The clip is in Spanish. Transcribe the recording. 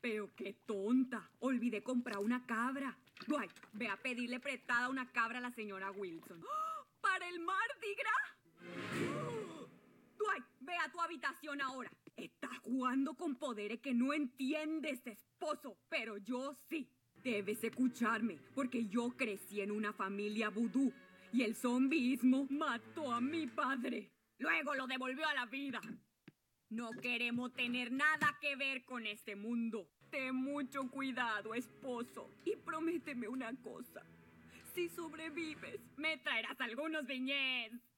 Pero qué tonta. Olvidé comprar una cabra. Dwight, ve a pedirle prestada una cabra a la señora Wilson. ¡Oh! ¿Para el Mardi Gras? ¡Oh! Dwight, ve a tu habitación ahora. Estás jugando con poderes que no entiendes, esposo. Pero yo sí. Debes escucharme, porque yo crecí en una familia vudú. Y el zombismo mató a mi padre. Luego lo devolvió a la vida. No queremos tener nada que ver con este mundo. Ten mucho cuidado, esposo. Y prométeme una cosa. Si sobrevives, me traerás algunos viñedos.